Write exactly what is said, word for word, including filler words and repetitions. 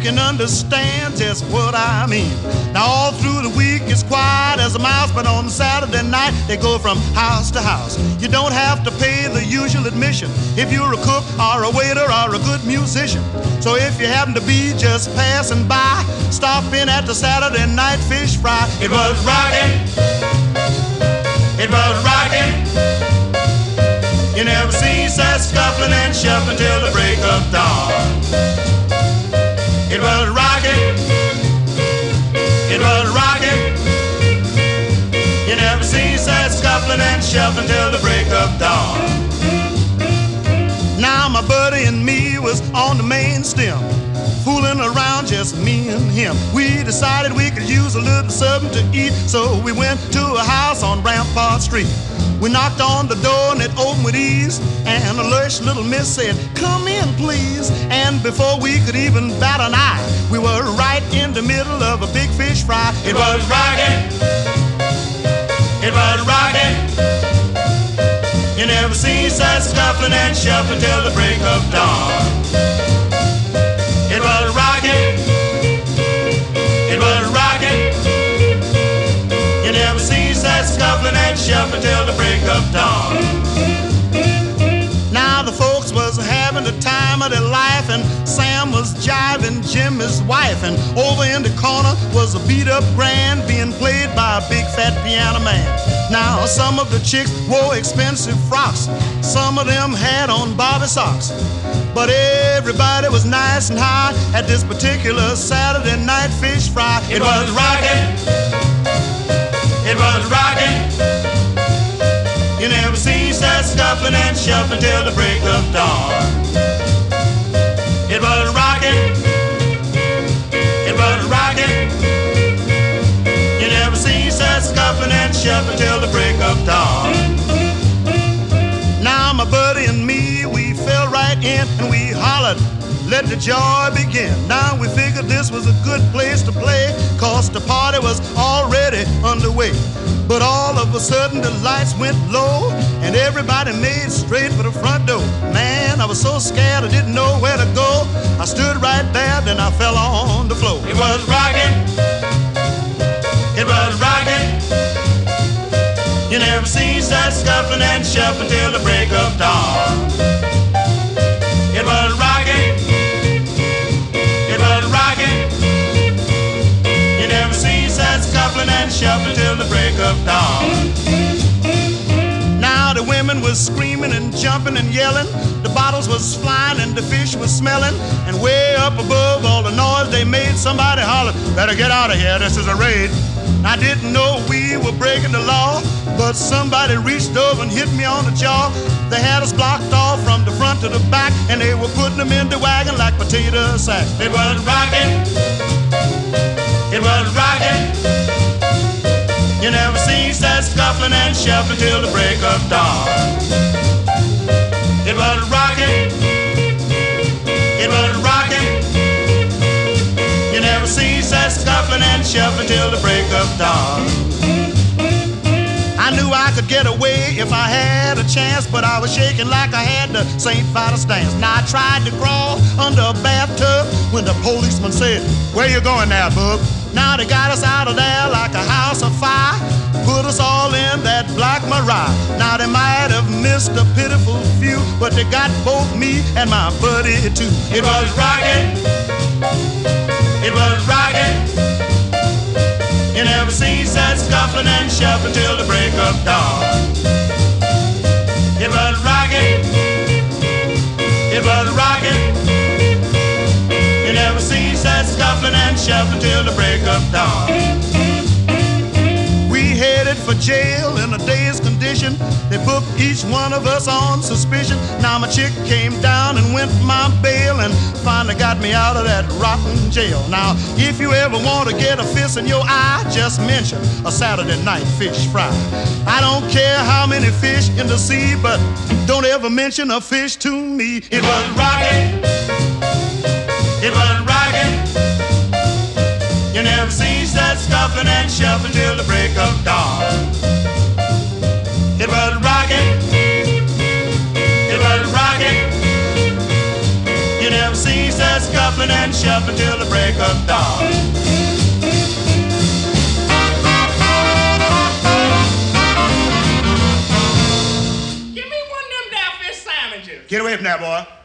can understand just what I mean. Now all through the week it's quiet as a mouse, but on Saturday night they go from house to house. You don't have to pay the usual admission if you're a cook or a waiter or a good musician. So if you happen to be just passing by, stop in at the Saturday night fish fry. It was rockin', it was rockin'. You never seen such scuffling and shuffling till the break of dawn. It was rockin', it was rockin'. You never seen such scuffling and shuffling till the break of dawn. Now my buddy and me was on the main stem, fooling around, just me and him. We decided we could use a little something to eat, so we went to a house on Rampart Street. We knocked on the door and it opened with ease, and a lush little miss said, "Come in, please." And before we could even bat an eye, we were right in the middle of a big fish fry. It was rockin', it was rockin'. You never seen such scuffling and shuffling till the break of dawn. It was rockin', it was rockin'. You never seen such scuffling and shuffling till the break of dawn. Now the folks was having the time of their life, and Sam was jiving Jim, his wife, and over in the corner was a beat-up grand being played by a big fat piano man. Now some of the chicks wore expensive frocks, some of them had on Bobby socks, but everybody was nice and high at this particular Saturday night fish fry. It was rockin', it was rockin'. You never seen such scuffling and shuffling till the break of dawn. It was rockin', it was rockin'. You never seen such scuffling and shuffling till the break of dawn. Now my buddy and me, we fell right in and we hollered, "Let the joy begin." Now we figured this was a good place to play, cause the party was already underway. But all of a sudden the lights went low and everybody made straight for the front door. Man, I was so scared I didn't know where to go. I stood right there, then I fell on the floor. It was rockin', it was rockin'. You never seen such scuffling and shuffling till the break of dawn. It was rockin', it was rockin'. You never seen such scuffling and shuffling till the break of dawn. Now the women was screaming and jumping and yelling, the bottles was flying and the fish was smelling, and way up above all the noise they made, somebody hollered, "Better get out of here, this is a raid." I didn't know we were breaking the law, but somebody reached over and hit me on the jaw. They had us blocked off from the front to the back, and they were putting them in the wagon like potato sacks. It was rockin', it was rockin'. You never seen such scuffling and shuffling till the break of dawn. It was rockin', it was rockin'. You never seen such scuffling and shuffling till the break of dawn. I knew I could get away if I had a chance, but I was shaking like I had the Saint Vitus dance. Now I tried to crawl under a bathtub when the policeman said, "Where you going now, bub?" Now they got us out of there like a house of fire, put us all in that black Mariah. Now they might have missed a pitiful few, but they got both me and my buddy too. It was rockin', it was rockin'. You never seen such scuffling and shuffling till the break of dawn. It was rockin', it was rockin'. You never seen such scuffling and shuffling till the break of dawn. We headed for jail in a dazed condition. They booked each one of us on suspicion. Now my chick came down and went for my bail and finally got me out of that rotten jail. Now, if you ever want to get a fist in your eye, just mention a Saturday night fish fry. I don't care how many fish in the sea, but don't ever mention a fish to me. It was rockin', it was rockin'. You never seen such scuffling and shuffling till the break of dawn. It was rockin', it was rockin'. You never never ceased us scuffling and shuffling till the break of dawn. Give me one of them there fish sandwiches. Get away from that, boy.